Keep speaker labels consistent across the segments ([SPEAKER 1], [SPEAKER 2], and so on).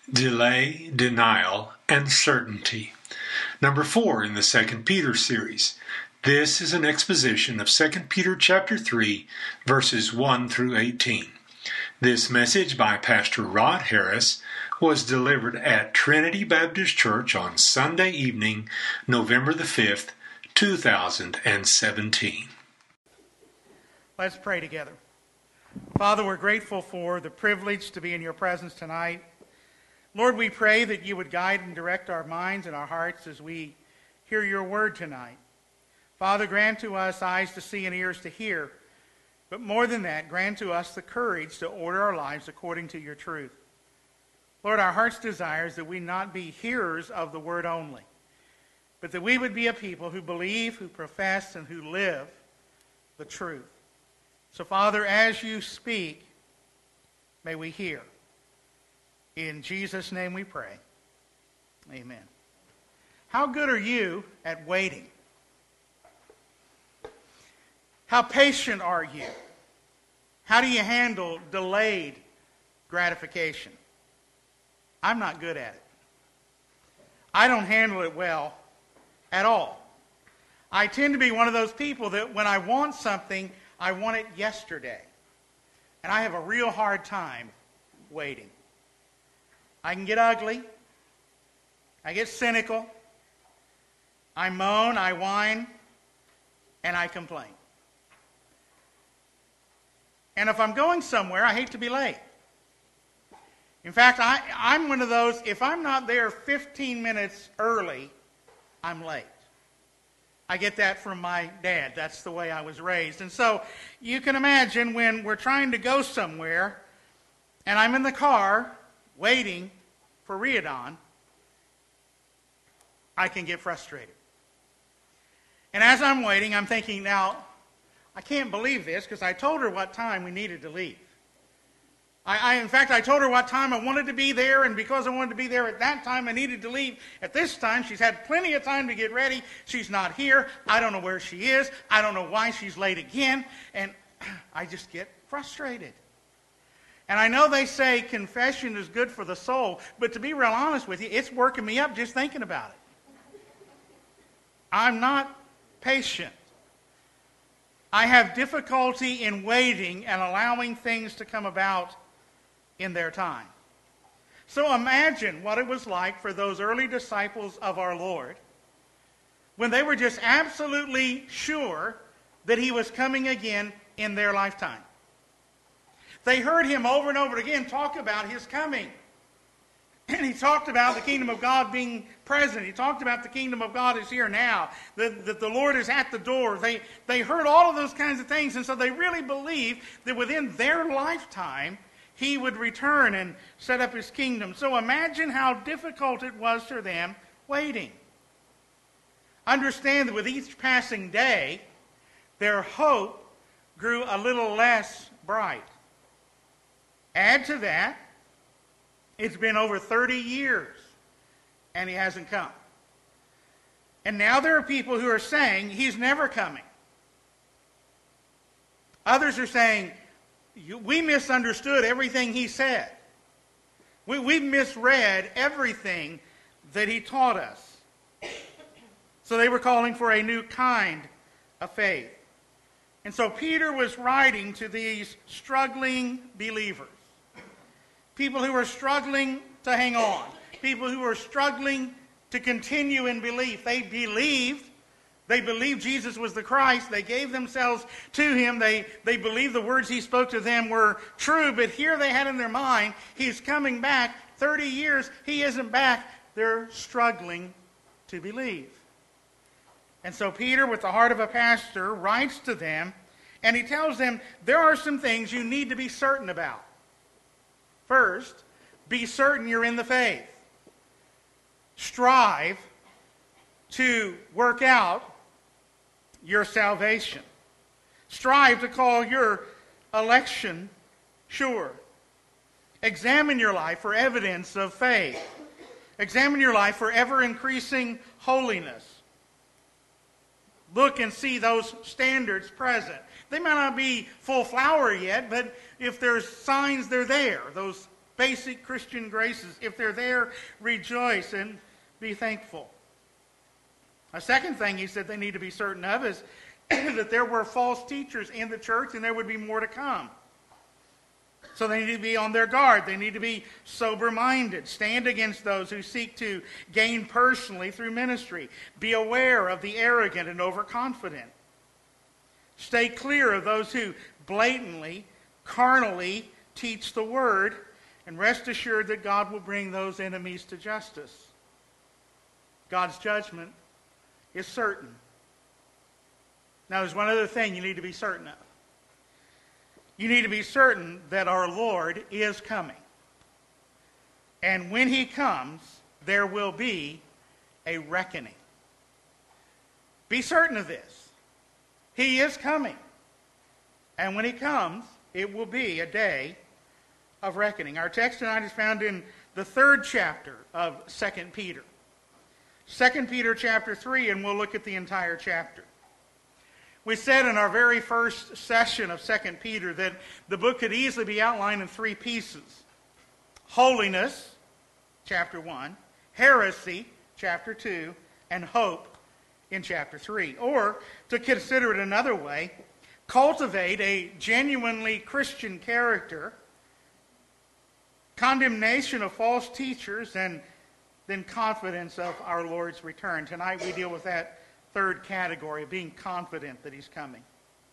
[SPEAKER 1] delay, denial, and certainty. Number 4 in the 2 Peter series. This is an exposition of 2 Peter chapter 3, verses 1 through 18. This message by Pastor Rod Harris was delivered at Trinity Baptist Church on Sunday evening, November the 5th, 2017.
[SPEAKER 2] Let's pray together. Father, we're grateful for the privilege to be in your presence tonight. Lord, we pray that you would guide and direct our minds and our hearts as we hear your word tonight. Father, grant to us eyes to see and ears to hear, but more than that, grant to us the courage to order our lives according to your truth. Lord, our heart's desire is that we not be hearers of the word only, but that we would be a people who believe, who profess, and who live the truth. So, Father, as you speak, may we hear. In Jesus' name we pray. Amen. How good are you at waiting? How patient are you? How do you handle delayed gratification? I'm not good at it. I don't handle it well at all. I tend to be one of those people that when I want something, I want it yesterday. And I have a real hard time waiting. I can get ugly. I get cynical. I moan, I whine, and I complain. And if I'm going somewhere, I hate to be late. In fact, I'm one of those, if I'm not there 15 minutes early, I'm late. I get that from my dad. That's the way I was raised. And so you can imagine when we're trying to go somewhere, and I'm in the car waiting for Riadon, I can get frustrated. And as I'm waiting, I'm thinking, now, I can't believe this because I told her what time we needed to leave. In fact, I told her what time I wanted to be there, and because I wanted to be there at that time, I needed to leave at this time. She's had plenty of time to get ready. She's not here. I don't know where she is. I don't know why she's late again. And I just get frustrated. And I know they say confession is good for the soul, but to be real honest with you, it's working me up just thinking about it. I'm not patient. I have difficulty in waiting and allowing things to come about in their time. So imagine what it was like for those early disciples of our Lord when they were just absolutely sure that he was coming again in their lifetime. They heard him over and over again talk about his coming. And he talked about the kingdom of God being present. He talked about the kingdom of God is here now, that the Lord is at the door. They heard all of those kinds of things, and so they really believed that within their lifetime, he would return and set up his kingdom. So imagine how difficult it was for them waiting. Understand that with each passing day, their hope grew a little less bright. Add to that, it's been over 30 years, and he hasn't come. And now there are people who are saying he's never coming. Others are saying, we misunderstood everything he said. We misread everything that he taught us. So they were calling for a new kind of faith. And so Peter was writing to these struggling believers. People who were struggling to hang on. People who were struggling to continue in belief. They believed Jesus was the Christ. They gave themselves to him. They believed the words he spoke to them were true. But here they had in their mind, he's coming back. 30 years, he isn't back. They're struggling to believe. And so Peter, with the heart of a pastor, writes to them, and he tells them, there are some things you need to be certain about. First, be certain you're in the faith. Strive to work out your salvation. Strive to call your election sure. Examine your life for evidence of faith. Examine your life for ever-increasing holiness. Look and see those standards present. They may not be full flower yet, but if there's signs, they're there. Those basic Christian graces. If they're there, rejoice and be thankful. A second thing he said they need to be certain of is that there were false teachers in the church and there would be more to come. So they need to be on their guard. They need to be sober-minded. Stand against those who seek to gain personally through ministry. Be aware of the arrogant and overconfident. Stay clear of those who blatantly, carnally teach the word, and rest assured that God will bring those enemies to justice. God's judgment is certain. Now, there's one other thing you need to be certain of. You need to be certain that our Lord is coming. And when he comes, there will be a reckoning. Be certain of this. He is coming. And when he comes, it will be a day of reckoning. Our text tonight is found in the 3rd chapter of 2 Peter. 2 Peter chapter 3, and we'll look at the entire chapter. We said in our very first session of 2 Peter that the book could easily be outlined in 3 pieces. Holiness, chapter 1, heresy, chapter 2, and hope in chapter 3. Or, to consider it another way, cultivate a genuinely Christian character, condemnation of false teachers, and then confidence of our Lord's return. Tonight we deal with that third category, being confident that he's coming.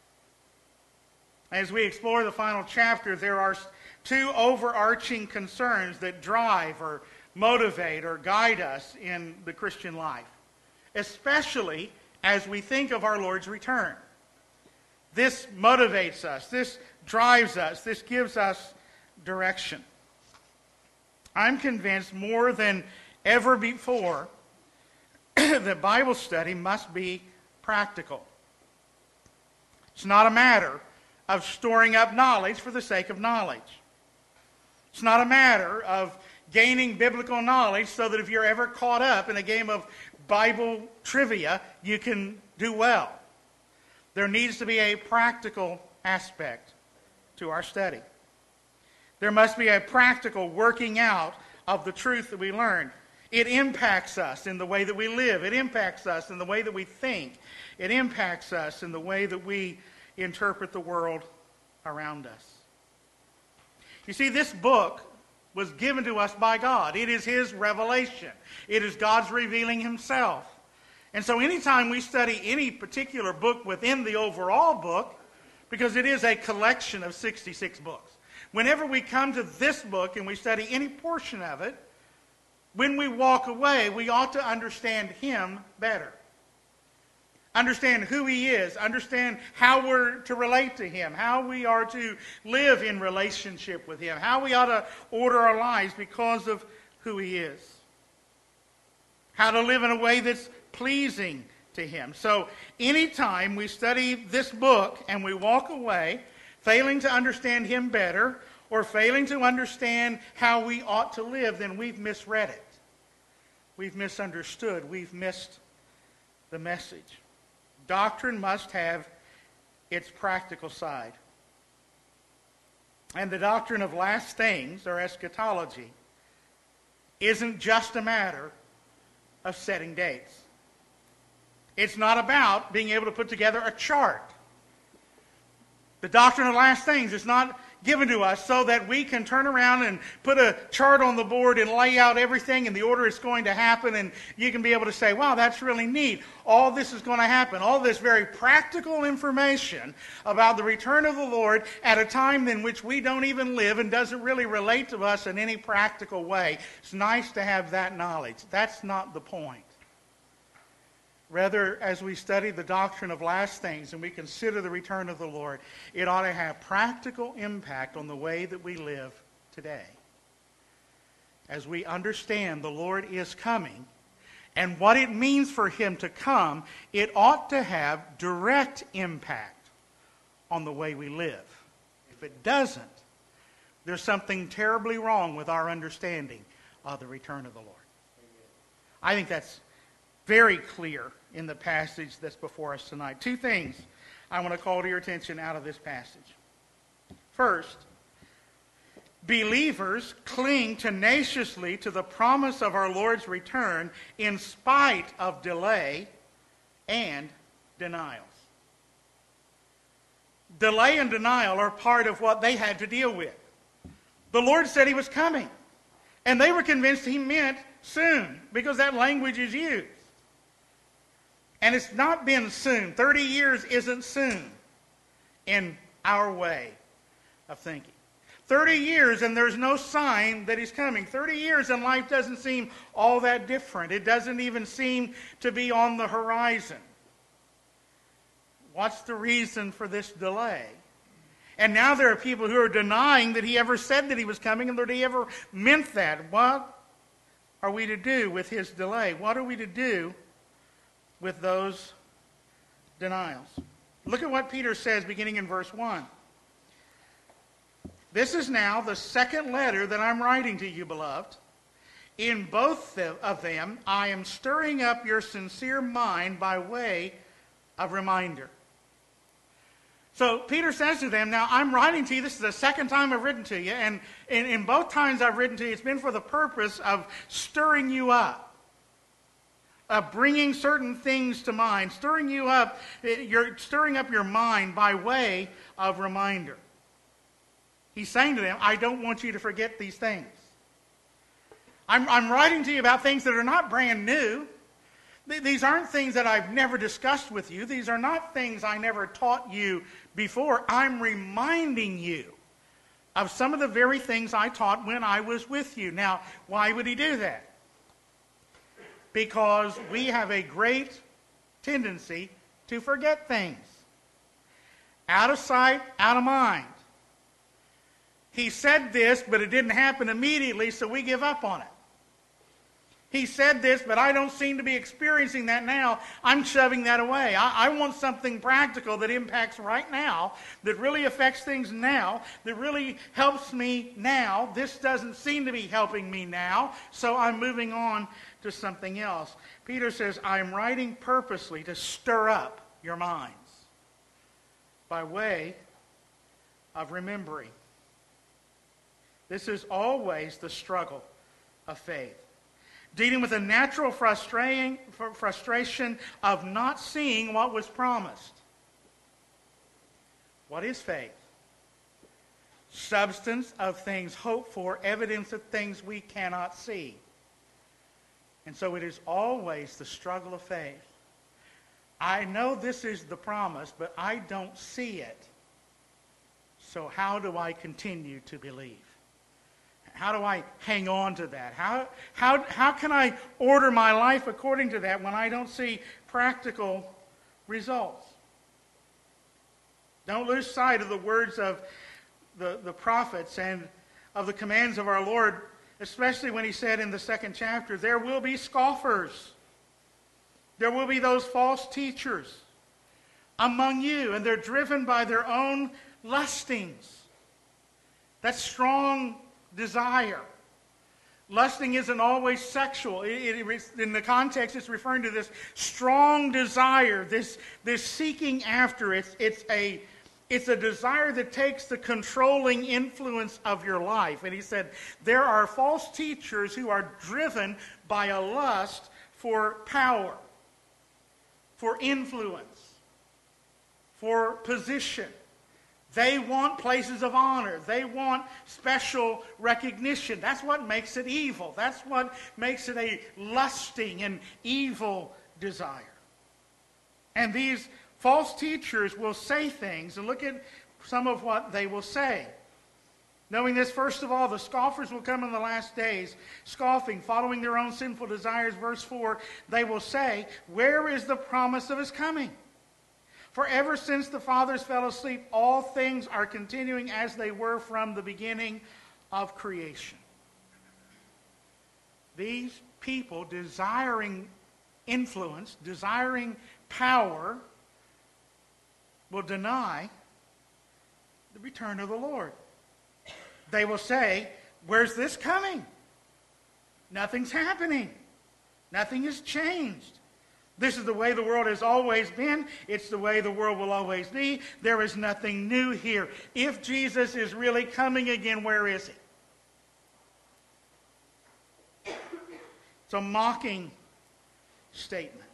[SPEAKER 2] As we explore the final chapter, there are 2 overarching concerns that drive or motivate or guide us in the Christian life, especially as we think of our Lord's return. This motivates us, this drives us, this gives us direction. I'm convinced more than ever before that Bible study must be practical. It's not a matter of storing up knowledge for the sake of knowledge. It's not a matter of gaining biblical knowledge so that if you're ever caught up in a game of Bible trivia, you can do well. There needs to be a practical aspect to our study. There must be a practical working out of the truth that we learn. It impacts us in the way that we live. It impacts us in the way that we think. It impacts us in the way that we interpret the world around us. You see, this book was given to us by God. It is his revelation. It is God's revealing himself. And so anytime we study any particular book within the overall book, because it is a collection of 66 books, whenever we come to this book and we study any portion of it, when we walk away, we ought to understand him better. Understand who he is. Understand how we're to relate to him. How we are to live in relationship with him. How we ought to order our lives because of who he is. How to live in a way that's pleasing to him. So anytime we study this book and we walk away failing to understand him better or failing to understand how we ought to live, then we've misread it. We've misunderstood. We've missed the message. Doctrine must have its practical side. And the doctrine of last things, or eschatology, isn't just a matter of setting dates. It's not about being able to put together a chart. The doctrine of last things is not given to us so that we can turn around and put a chart on the board and lay out everything in the order it's going to happen, and you can be able to say, wow, that's really neat. All this is going to happen. All this very practical information about the return of the Lord at a time in which we don't even live and doesn't really relate to us in any practical way. It's nice to have that knowledge. That's not the point. Rather, as we study the doctrine of last things and we consider the return of the Lord, it ought to have practical impact on the way that we live today. As we understand the Lord is coming and what it means for him to come, it ought to have direct impact on the way we live. If it doesn't, there's something terribly wrong with our understanding of the return of the Lord. I think that's very clear in the passage that's before us tonight. 2 things I want to call to your attention out of this passage. First, believers cling tenaciously to the promise of our Lord's return in spite of delay and denials. Delay and denial are part of what they had to deal with. The Lord said he was coming, and they were convinced he meant soon, because that language is used. And it's not been soon. 30 years isn't soon in our way of thinking. 30 years and there's no sign that he's coming. 30 years and life doesn't seem all that different. It doesn't even seem to be on the horizon. What's the reason for this delay? And now there are people who are denying that he ever said that he was coming and that he ever meant that. What are we to do with his delay? What are we to do with those denials? Look at what Peter says beginning in verse 1. This is now the second letter that I'm writing to you, beloved. In both of them, I am stirring up your sincere mind by way of reminder. So Peter says to them, now I'm writing to you, this is the second time I've written to you, and in both times I've written to you, it's been for the purpose of stirring you up, of bringing certain things to mind, stirring up your mind by way of reminder. He's saying to them, I don't want you to forget these things. I'm writing to you about things that are not brand new. These aren't things that I've never discussed with you. These are not things I never taught you before. I'm reminding you of some of the very things I taught when I was with you. Now, why would he do that? Because we have a great tendency to forget things. Out of sight, out of mind. He said this, but it didn't happen immediately, so we give up on it. He said this, but I don't seem to be experiencing that now. I'm shoving that away. I want something practical that impacts right now, that really affects things now, that really helps me now. This doesn't seem to be helping me now, so I'm moving on to something else. Peter says, I'm writing purposely to stir up your minds by way of remembering. This is always the struggle of faith. Dealing with a natural frustration of not seeing what was promised. What is faith? Substance of things hoped for, evidence of things we cannot see. And so it is always the struggle of faith. I know this is the promise, but I don't see it. So how do I continue to believe? How do I hang on to that? How can I order my life according to that when I don't see practical results? Don't lose sight of the words of the prophets and of the commands of our Lord, especially when he said in the 2nd chapter, there will be scoffers. There will be those false teachers among you, and they're driven by their own lustings. That's strong desire. Lusting isn't always sexual. In the context, it's referring to this strong desire, this seeking after. It's a desire that takes the controlling influence of your life. And he said, there are false teachers who are driven by a lust for power, for influence, for position. They want places of honor. They want special recognition. That's what makes it evil. That's what makes it a lusting and evil desire. And these false teachers will say things, and look at some of what they will say. Knowing this, first of all, the scoffers will come in the last days, scoffing, following their own sinful desires. Verse 4, they will say, where is the promise of his coming? For ever since the fathers fell asleep, all things are continuing as they were from the beginning of creation. These people desiring influence, desiring power, will deny the return of the Lord. They will say, where's this coming? Nothing's happening. Nothing has changed. This is the way the world has always been. It's the way the world will always be. There is nothing new here. If Jesus is really coming again, where is he? It's a mocking statement.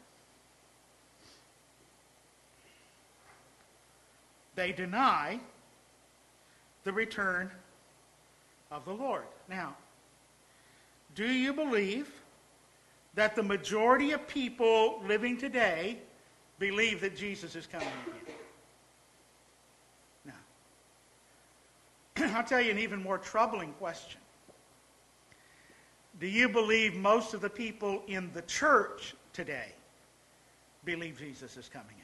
[SPEAKER 2] They deny the return of the Lord. Now, do you believe that the majority of people living today believe that Jesus is coming again? No. I'll tell you an even more troubling question. Do you believe most of the people in the church today believe Jesus is coming again?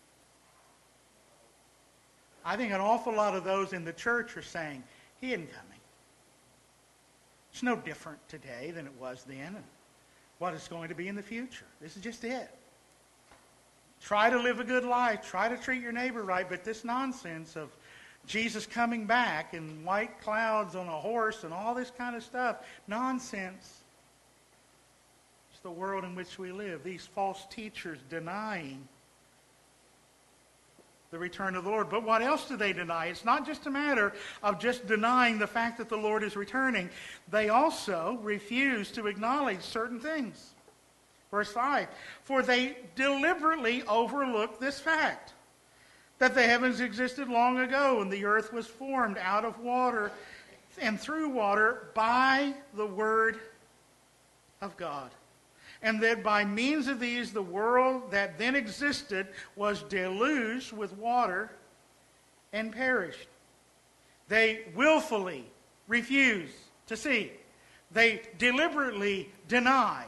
[SPEAKER 2] I think an awful lot of those in the church are saying, he isn't coming. It's no different today than it was then and what it's going to be in the future. This is just it. Try to live a good life. Try to treat your neighbor right. But this nonsense of Jesus coming back and white clouds on a horse and all this kind of stuff, nonsense. It's the world in which we live. These false teachers denying the return of the Lord. But what else do they deny? It's not just a matter of just denying the fact that the Lord is returning. They also refuse to acknowledge certain things. Verse 5, for they deliberately overlook this fact, that the heavens existed long ago and the earth was formed out of water and through water by the word of God. And that by means of these, the world that then existed was deluged with water and perished. They willfully refuse to see. They deliberately deny.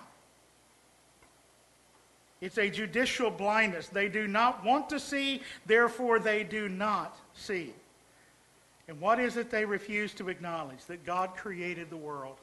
[SPEAKER 2] It's a judicial blindness. They do not want to see, therefore they do not see. And what is it they refuse to acknowledge? That God created the world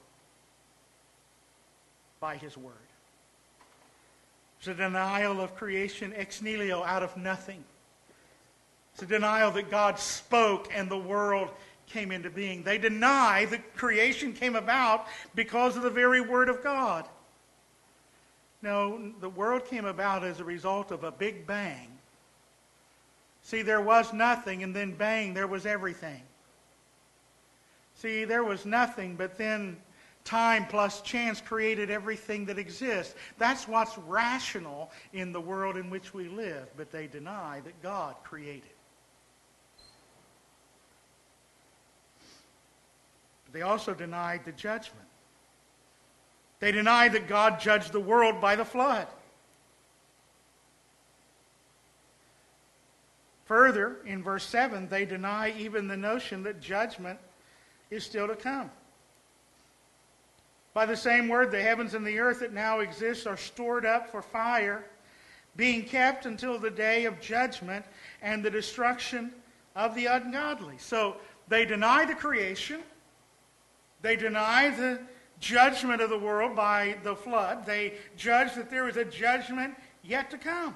[SPEAKER 2] by his word. It's a denial of creation ex nihilo, out of nothing. It's a denial that God spoke and the world came into being. They deny that creation came about because of the very word of God. No, the world came about as a result of a big bang. See, there was nothing, and then bang, there was everything. See, there was nothing, but then time plus chance created everything that exists. That's what's rational in the world in which we live, but they deny that God created. But they also denied the judgment. They denied that God judged the world by the flood. Further, in verse 7, they deny even the notion that judgment is still to come. By the same word, the heavens and the earth that now exist are stored up for fire, being kept until the day of judgment and the destruction of the ungodly. So they deny the creation. They deny the judgment of the world by the flood. They judge that there is a judgment yet to come.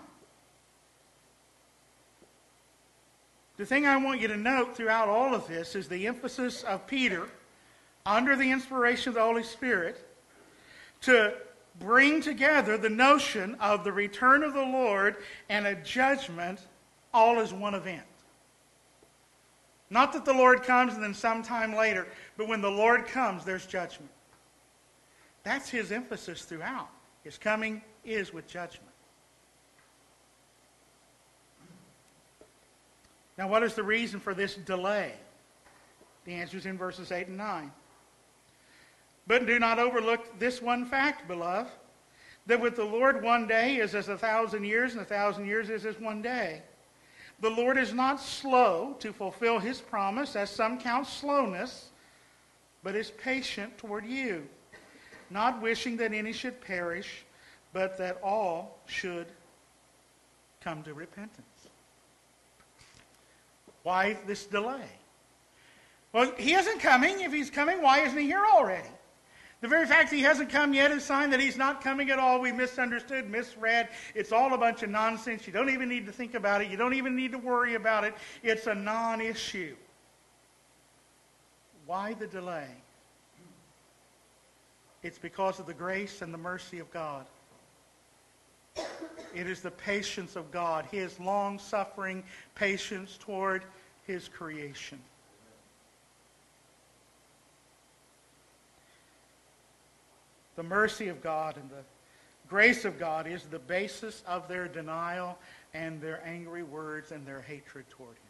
[SPEAKER 2] The thing I want you to note throughout all of this is the emphasis of Peter, under the inspiration of the Holy Spirit, to bring together the notion of the return of the Lord and a judgment all as one event. Not that the Lord comes and then sometime later, but when the Lord comes, there's judgment. That's his emphasis throughout. His coming is with judgment. Now, what is the reason for this delay? The answer is in verses 8 and 9. But do not overlook this one fact, beloved, that with the Lord 1 day is as 1,000 years, and 1,000 years is as 1 day. The Lord is not slow to fulfill his promise, as some count slowness, but is patient toward you, not wishing that any should perish, but that all should come to repentance. Why this delay? Well, he isn't coming. If he's coming, why isn't he here already? The very fact he hasn't come yet is a sign that he's not coming at all. We misunderstood, misread. It's all a bunch of nonsense. You don't even need to think about it. You don't even need to worry about it. It's a non-issue. Why the delay? It's because of the grace and the mercy of God. It is the patience of God, his long-suffering patience toward his creation. The mercy of God and the grace of God is the basis of their denial and their angry words and their hatred toward him.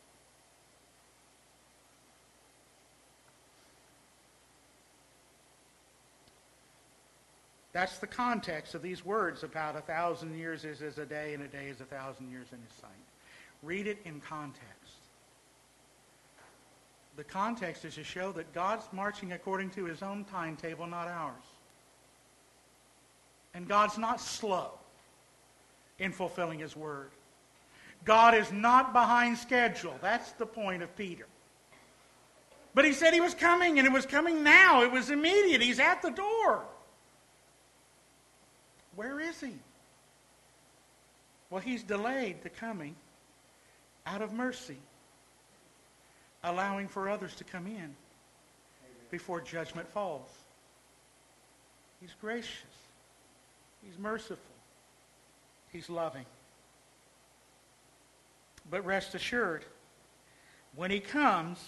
[SPEAKER 2] That's the context of these words about 1,000 years is as a day and a day is 1,000 years in his sight. Read it in context. The context is to show that God's marching according to his own timetable, not ours. And God's not slow in fulfilling his word. God is not behind schedule. That's the point of Peter. But he said he was coming, and it was coming now. It was immediate. He's at the door. Where is he? Well, he's delayed the coming out of mercy, allowing for others to come in before judgment falls. He's gracious. He's merciful. He's loving. But rest assured, when he comes,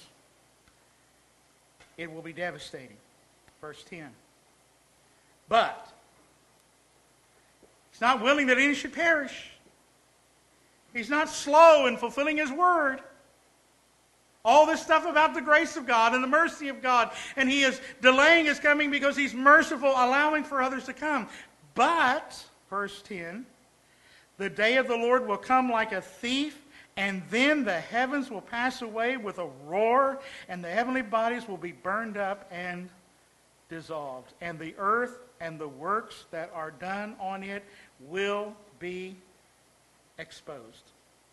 [SPEAKER 2] it will be devastating. Verse 10. But he's not willing that any should perish. He's not slow in fulfilling his word. All this stuff about the grace of God and the mercy of God, and he is delaying his coming because he's merciful, allowing for others to come. But, verse 10, the day of the Lord will come like a thief, and then the heavens will pass away with a roar, and the heavenly bodies will be burned up and dissolved. And the earth and the works that are done on it will be exposed.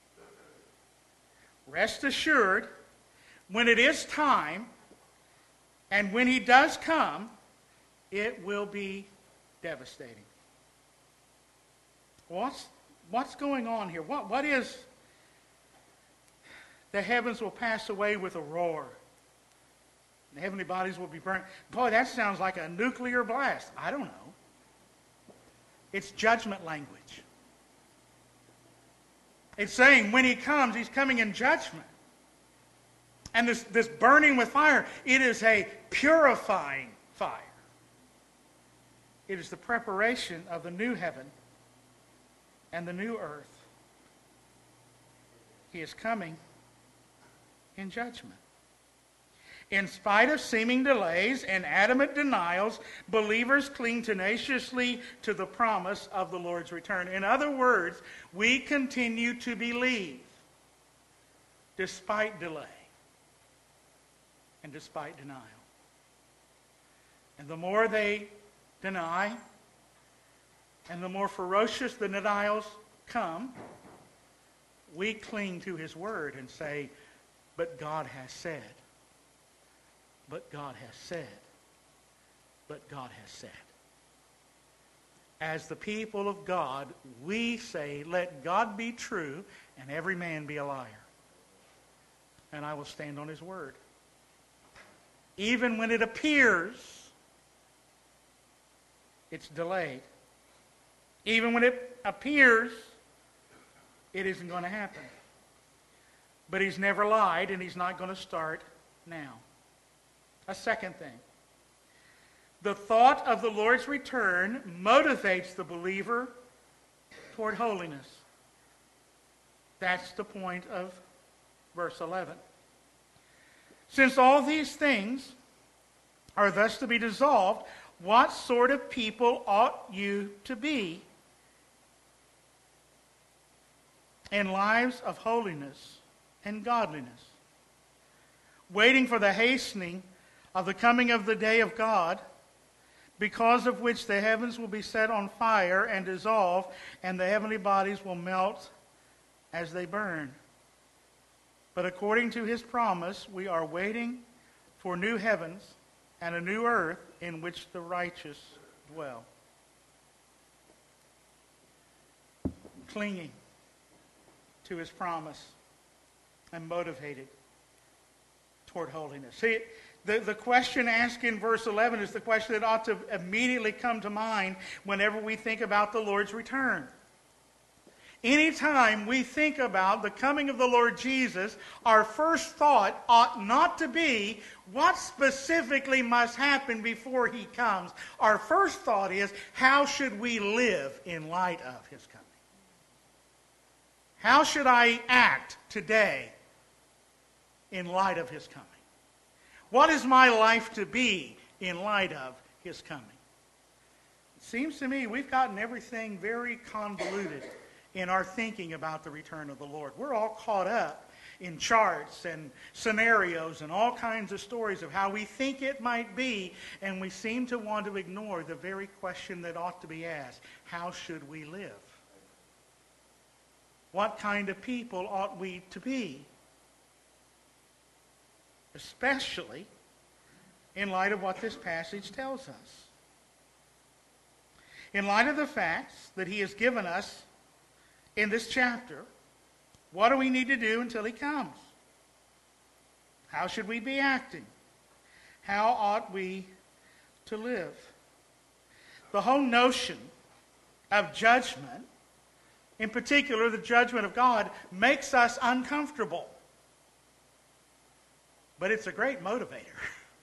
[SPEAKER 2] Rest assured, when it is time, and when he does come, it will be devastating. What's going on here? What is the heavens will pass away with a roar? The heavenly bodies will be burned. Boy, that sounds like a nuclear blast. I don't know. It's judgment language. It's saying when he comes, he's coming in judgment. And this burning with fire, it is a purifying fire. It is the preparation of the new heaven and the new earth. He is coming in judgment. In spite of seeming delays and adamant denials, believers cling tenaciously to the promise of the Lord's return. In other words, we continue to believe despite delay and despite denial. And the more they deny, and the more ferocious the denials come, we cling to his word and say, but God has said. But God has said. But God has said. As the people of God, we say, let God be true and every man be a liar. And I will stand on his word. Even when it appears it's delayed. Even when it appears it isn't going to happen. But he's never lied, and he's not going to start now. A second thing. The thought of the Lord's return motivates the believer toward holiness. That's the point of verse 11. Since all these things are thus to be dissolved, what sort of people ought you to be in lives of holiness and godliness, waiting for the hastening of the coming of the day of God, because of which the heavens will be set on fire and dissolve, and the heavenly bodies will melt as they burn. But according to his promise, we are waiting for new heavens and a new earth in which the righteous dwell. Clinging to his promise and motivated toward holiness. See, the question asked in verse 11 is the question that ought to immediately come to mind whenever we think about the Lord's return. Anytime we think about the coming of the Lord Jesus, our first thought ought not to be what specifically must happen before he comes. Our first thought is, how should we live in light of his coming? How should I act today in light of his coming? What is my life to be in light of his coming? It seems to me we've gotten everything very convoluted in our thinking about the return of the Lord. We're all caught up in charts and scenarios and all kinds of stories of how we think it might be, and we seem to want to ignore the very question that ought to be asked: how should we live? What kind of people ought we to be? Especially in light of what this passage tells us. In light of the facts that he has given us in this chapter, what do we need to do until he comes? How should we be acting? How ought we to live? The whole notion of judgment, in particular the judgment of God, makes us uncomfortable. But it's a great motivator.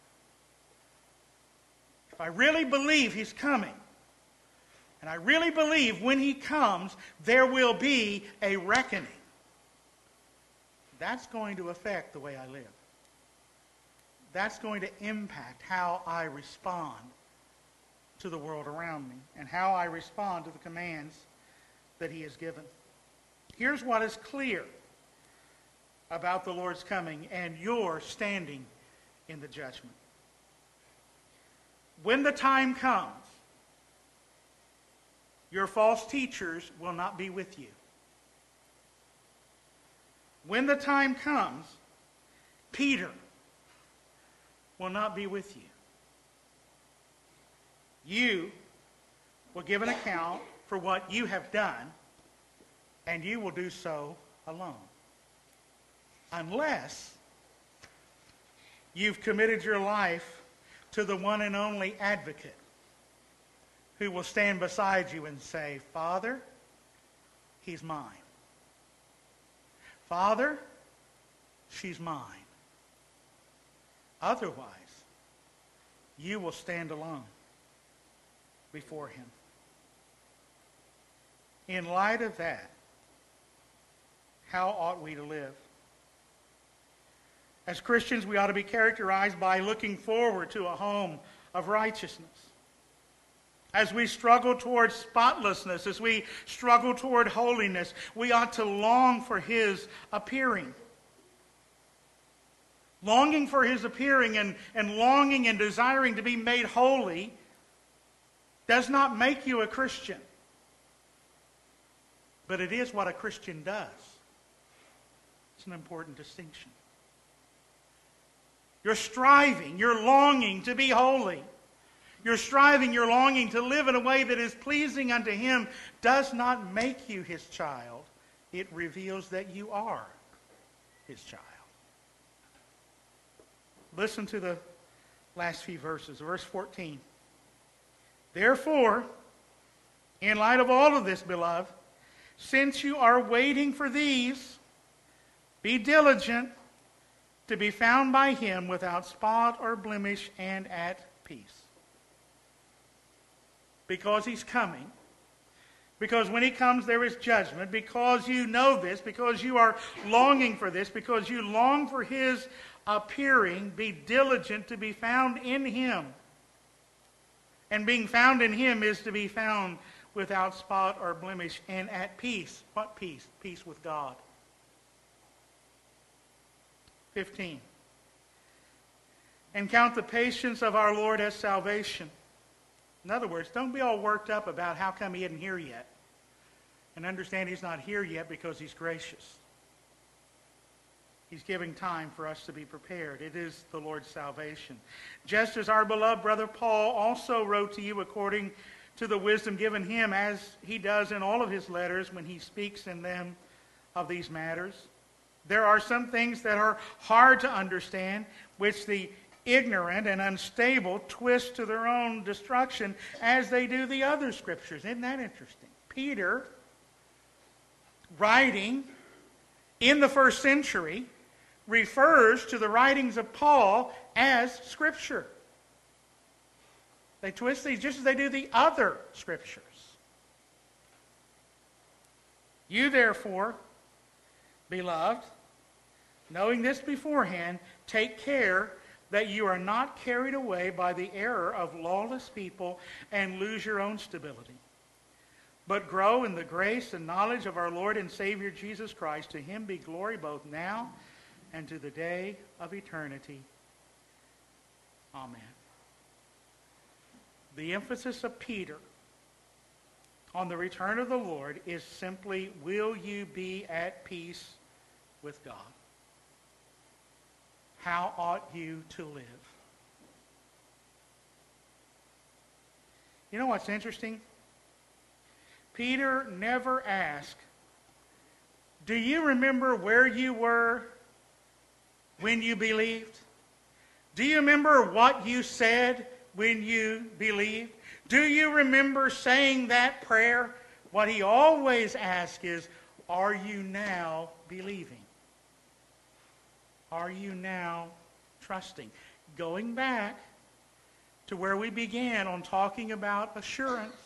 [SPEAKER 2] If I really believe he's coming, and I really believe when he comes, there will be a reckoning, that's going to affect the way I live. That's going to impact how I respond to the world around me and how I respond to the commands that he has given. Here's what is clear about the Lord's coming and your standing in the judgment. When the time comes, your false teachers will not be with you. When the time comes, Peter will not be with you. You will give an account for what you have done, and you will do so alone. Unless you've committed your life to the one and only advocate who will stand beside you and say, Father, he's mine. Father, she's mine. Otherwise, you will stand alone before him. In light of that, how ought we to live? As Christians, we ought to be characterized by looking forward to a home of righteousness. As we struggle toward spotlessness, as we struggle toward holiness, we ought to long for his appearing. Longing for his appearing and longing and desiring to be made holy does not make you a Christian. But it is what a Christian does. It's an important distinction. You're striving, you're longing to be holy. You're striving, you're longing to live in a way that is pleasing unto him does not make you his child. It reveals that you are his child. Listen to the last few verses. Verse 14. Therefore, in light of all of this, beloved, since you are waiting for these, be diligent to be found by him without spot or blemish and at peace. Because he's coming. Because when he comes there is judgment. Because you know this. Because you are longing for this. Because you long for his appearing. Be diligent to be found in him. And being found in him is to be found without spot or blemish and at peace. What peace? Peace with God. 15. And count the patience of our Lord as salvation. In other words, don't be all worked up about how come he isn't here yet. And understand he's not here yet because he's gracious. He's giving time for us to be prepared. It is the Lord's salvation. Just as our beloved brother Paul also wrote to you according to the wisdom given him, as he does in all of his letters when he speaks in them of these matters. There are some things that are hard to understand, which the ignorant and unstable twist to their own destruction as they do the other scriptures. Isn't that interesting? Peter writing in the first century refers to the writings of Paul as Scripture. They twist these just as they do the other Scriptures. You therefore, beloved, knowing this beforehand, take care that you are not carried away by the error of lawless people and lose your own stability, but grow in the grace and knowledge of our Lord and Savior Jesus Christ. To him be glory both now and to the day of eternity. Amen. The emphasis of Peter on the return of the Lord is simply, will you be at peace with God? How ought you to live? You know what's interesting? Peter never asked, do you remember where you were when you believed? Do you remember what you said when you believed? Do you remember saying that prayer? What he always asks is, are you now believing? Are you now trusting? Going back to where we began on talking about assurance.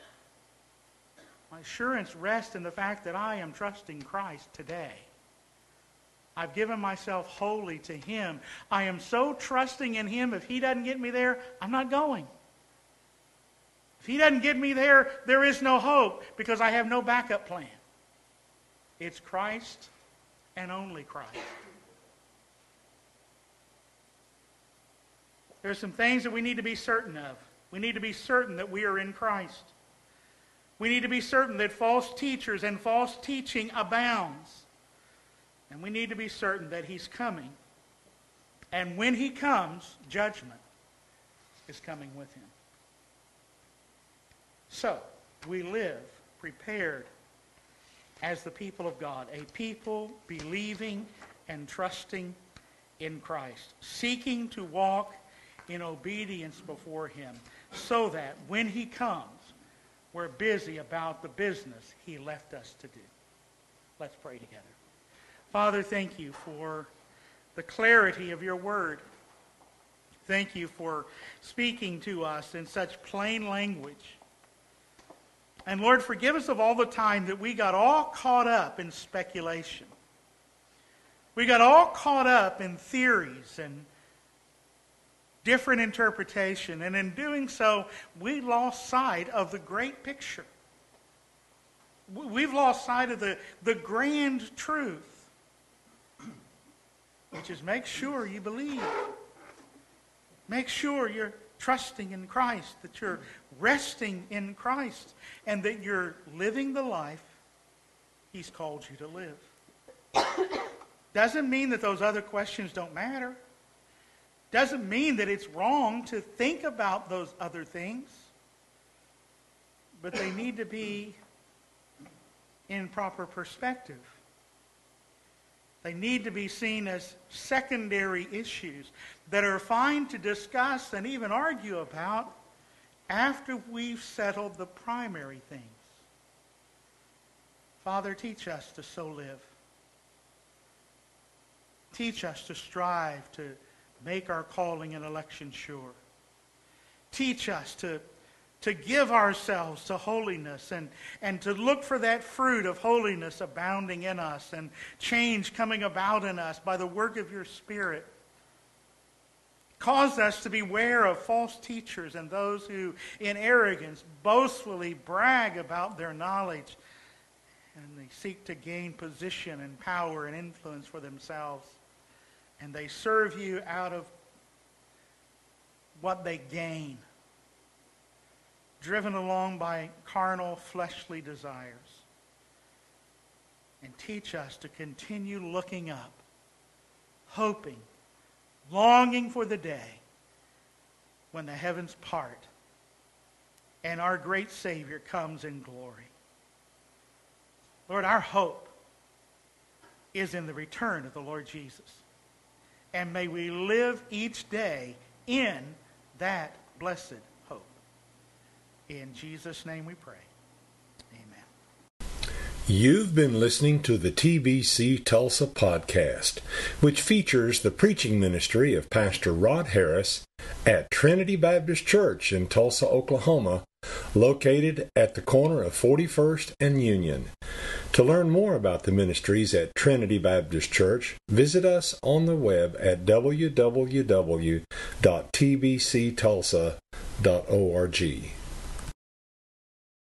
[SPEAKER 2] My assurance rests in the fact that I am trusting Christ today. I've given myself wholly to him. I am so trusting in him, if he doesn't get me there, I'm not going. If he doesn't get me there, there is no hope because I have no backup plan. It's Christ and only Christ. There are some things that we need to be certain of. We need to be certain that we are in Christ. We need to be certain that false teachers and false teaching abounds. And we need to be certain that he's coming. And when he comes, judgment is coming with him. So, we live prepared as the people of God, a people believing and trusting in Christ, seeking to walk in obedience before him, so that when he comes, we're busy about the business he left us to do. Let's pray together. Father, thank you for the clarity of your word. Thank you for speaking to us in such plain language. And Lord, forgive us of all the time that we got all caught up in speculation. We got all caught up in theories and different interpretation. And in doing so, we lost sight of the great picture. We've lost sight of the grand truth, which is make sure you believe. Make sure you're trusting in Christ, that you're resting in Christ, and that you're living the life he's called you to live. Doesn't mean that those other questions don't matter. Doesn't mean that it's wrong to think about those other things. But they need to be in proper perspective. They need to be seen as secondary issues that are fine to discuss and even argue about after we've settled the primary things. Father, teach us to so live. Teach us to strive to make our calling and election sure. Teach us to give ourselves to holiness and to look for that fruit of holiness abounding in us and change coming about in us by the work of your Spirit. Cause us to beware of false teachers and those who, in arrogance, boastfully brag about their knowledge, and they seek to gain position and power and influence for themselves. And they serve you out of what they gain, driven along by carnal, fleshly desires. And teach us to continue looking up, hoping, longing for the day when the heavens part and our great Savior comes in glory. Lord, our hope is in the return of the Lord Jesus. And may we live each day in that blessed hope. In Jesus' name we pray. Amen.
[SPEAKER 1] You've been listening to the TBC Tulsa podcast, which features the preaching ministry of Pastor Rod Harris at Trinity Baptist Church in Tulsa, Oklahoma, located at the corner of 41st and Union. To learn more about the ministries at Trinity Baptist Church, visit us on the web at www.tbctulsa.org.